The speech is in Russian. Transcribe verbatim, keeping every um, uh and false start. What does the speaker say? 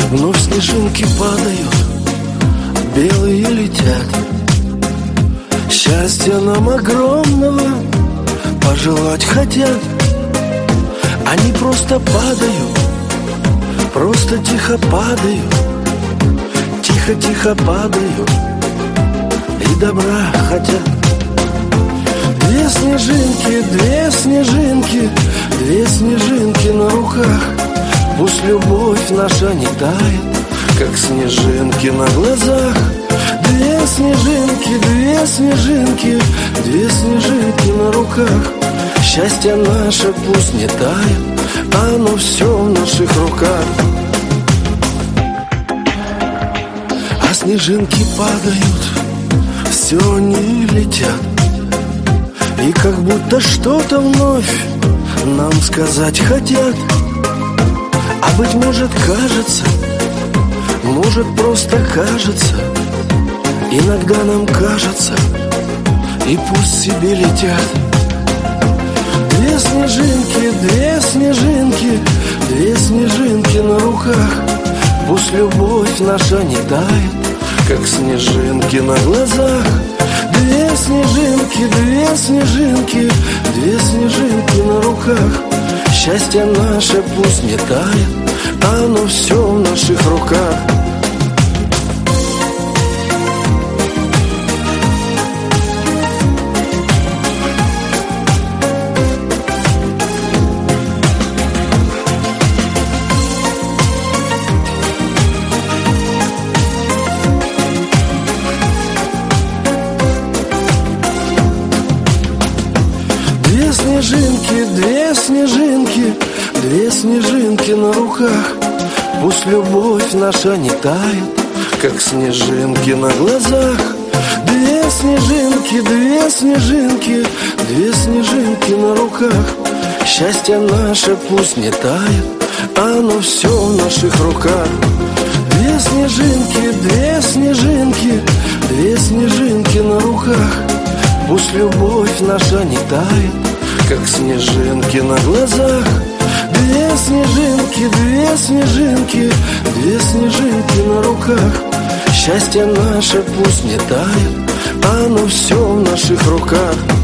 Вновь снежинки падают, белые летят. Счастья нам огромного пожелать хотят. Они просто падают, просто тихо падают, тихо-тихо падают и добра хотят. Две снежинки, две снежинки, две снежинки на руках. Пусть любовь наша не тает, как снежинки на глазах. Две снежинки, две снежинки, две снежинки на руках. Счастье наше пусть не тает, оно все в наших руках. А снежинки падают, все они летят. И как будто что-то вновь нам сказать хотят. А быть может кажется, может просто кажется, иногда нам кажется, и пусть себе летят. Две снежинки, две снежинки, две снежинки на руках. Пусть любовь наша не тает, как снежинки на глазах. Две снежинки, две снежинки, две снежинки на руках. Счастье наше пусть не тает, оно все в наших руках. Две снежинки, две снежинки, две снежинки на руках. Пусть любовь наша не тает, как снежинки на глазах. Две снежинки, две снежинки, две снежинки на руках. Счастье наше пусть не тает, оно все в наших руках. Две снежинки, две снежинки, две снежинки на руках. Пусть любовь наша не тает, как снежинки на глазах. Две снежинки, две снежинки, две снежинки на руках. Счастье наше пусть не тает, оно все в наших руках.